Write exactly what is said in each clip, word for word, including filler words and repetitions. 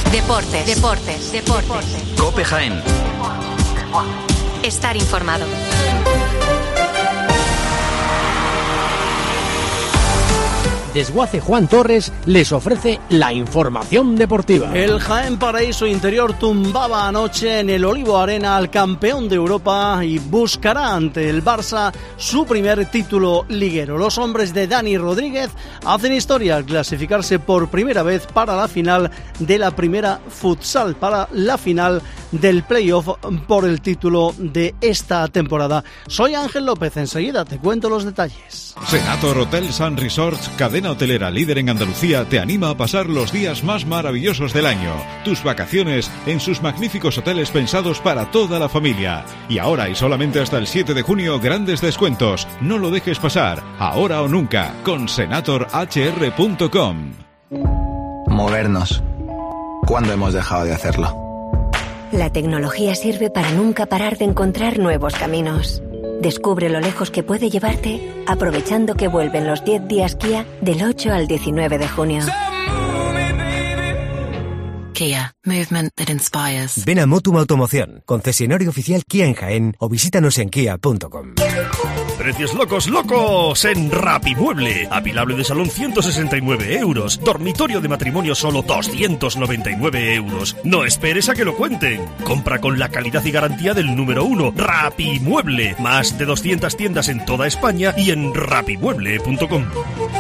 Deportes, deportes, deportes. COPE Jaén. Estar informado. Desguace Juan Torres les ofrece la información deportiva. El Jaén Paraíso Interior tumbaba anoche en el Olivo Arena al campeón de Europa y buscará ante el Barça su primer título liguero. Los hombres de Dani Rodríguez hacen historia al clasificarse por primera vez para la final de la primera futsal, para la final del playoff por el título de esta temporada. Soy Ángel López, enseguida te cuento los detalles. Senator Hotels and Resorts, cadena hotelera líder en Andalucía, te anima a pasar los días más maravillosos del año. Tus vacaciones en sus magníficos hoteles pensados para toda la familia. Y ahora y solamente hasta el siete de junio, grandes descuentos. No lo dejes pasar, ahora o nunca, con senator h r punto com. Movernos. ¿Cuándo hemos dejado de hacerlo? La tecnología sirve para nunca parar de encontrar nuevos caminos. Descubre lo lejos que puede llevarte aprovechando que vuelven los diez días Kia del ocho al diecinueve de junio. Kia, movement that inspires. Ven a Motum Automoción, concesionario oficial Kia en Jaén, o visítanos en kia punto com. Precios locos, locos en Rapimueble. Apilable de salón ciento sesenta y nueve euros. Dormitorio de matrimonio solo doscientos noventa y nueve euros. No esperes a que lo cuenten. Compra con la calidad y garantía del número uno. Rapimueble. Más de doscientas tiendas en toda España y en rapimueble punto com.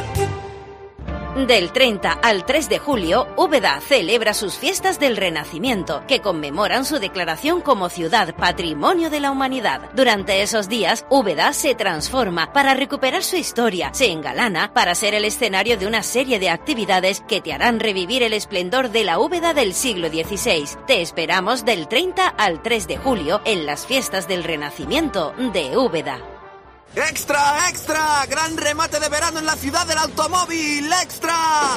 Del treinta al tres de julio, Úbeda celebra sus fiestas del Renacimiento, que conmemoran su declaración como Ciudad Patrimonio de la Humanidad. Durante esos días, Úbeda se transforma para recuperar su historia, se engalana para ser el escenario de una serie de actividades que te harán revivir el esplendor de la Úbeda del siglo dieciséis. Te esperamos del treinta al tres de julio en las fiestas del Renacimiento de Úbeda. ¡Extra, extra! ¡Gran remate de verano en la ciudad del automóvil! ¡Extra!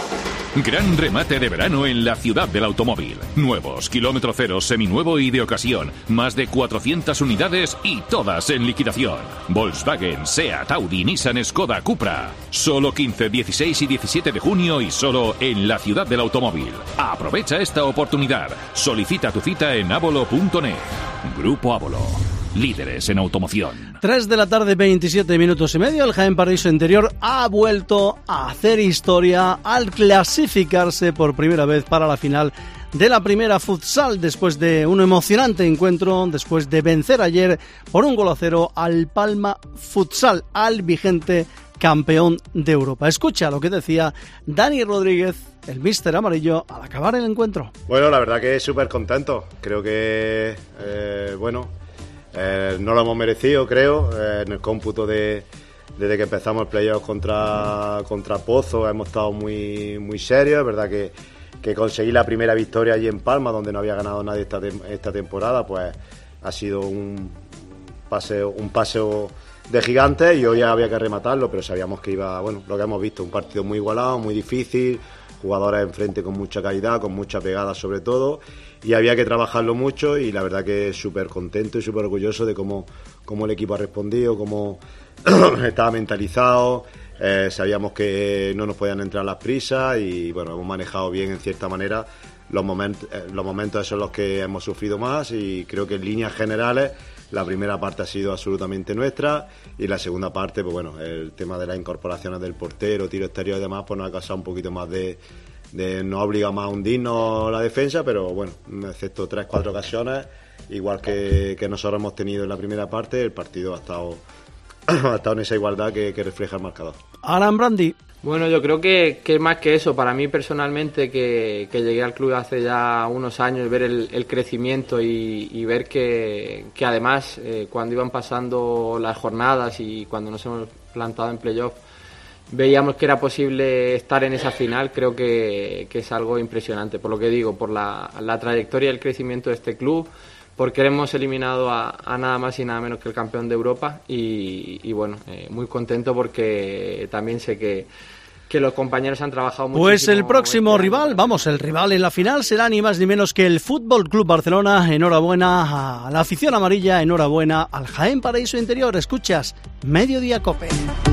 Gran remate de verano en la ciudad del automóvil. Nuevos, kilómetro cero, seminuevo y de ocasión. Más de cuatrocientas unidades y todas en liquidación. Volkswagen, Seat, Audi, Nissan, Skoda, Cupra. Solo quince, dieciséis y diecisiete de junio y solo en la ciudad del automóvil. Aprovecha esta oportunidad. Solicita tu cita en abolo punto net. Grupo Abolo. Líderes en automoción. tres de la tarde, veintisiete minutos y medio. El Jaén Paraíso Interior ha vuelto a hacer historia al clasificarse por primera vez para la final de la primera futsal, después de un emocionante encuentro, después de vencer ayer por un gol a cero al Palma Futsal, al vigente campeón de Europa. Escucha lo que decía Dani Rodríguez, el míster amarillo, al acabar el encuentro. Bueno, la verdad que súper contento. Creo que, eh, bueno... Eh, no lo hemos merecido, creo, eh, en el cómputo de desde que empezamos el playoff contra, contra Pozo hemos estado muy, muy serios. Es verdad que, que conseguir la primera victoria allí en Palma, donde no había ganado nadie esta, esta temporada, pues ha sido un paseo, un paseo de gigantes y hoy había que rematarlo, pero sabíamos que iba, bueno, lo que hemos visto, un partido muy igualado, muy difícil, jugadores enfrente con mucha calidad, con mucha pegada sobre todo, y había que trabajarlo mucho y la verdad que súper contento y súper orgulloso de cómo, cómo el equipo ha respondido, cómo estaba mentalizado, eh, sabíamos que no nos podían entrar las prisas y bueno, hemos manejado bien en cierta manera los momentos, eh, los momentos esos en los que hemos sufrido más y creo que en líneas generales la primera parte ha sido absolutamente nuestra y la segunda parte, pues bueno, el tema de las incorporaciones del portero, tiro exterior y demás, pues nos ha causado un poquito más de... de no obliga más a hundirnos la defensa, pero bueno, excepto tres, cuatro ocasiones, igual que, que nosotros hemos tenido en la primera parte, el partido ha estado, ha estado en esa igualdad que, que refleja el marcador. Aram Brandi. Bueno, yo creo que, que es más que eso. Para mí personalmente, que, que llegué al club hace ya unos años, ver el, el crecimiento y, y ver que, que además eh, cuando iban pasando las jornadas y cuando nos hemos plantado en playoff, veíamos que era posible estar en esa final. Creo que, que es algo impresionante, por lo que digo, por la, la trayectoria y el crecimiento de este club, porque hemos eliminado a, a nada más y nada menos que el campeón de Europa y, y bueno, eh, muy contento porque también sé que, que los compañeros han trabajado mucho. Pues el próximo rival, vamos, el rival en la final será ni más ni menos que el Fútbol Club Barcelona. Enhorabuena a la afición amarilla, enhorabuena al Jaén Paraíso Interior. Escuchas Mediodía Cope.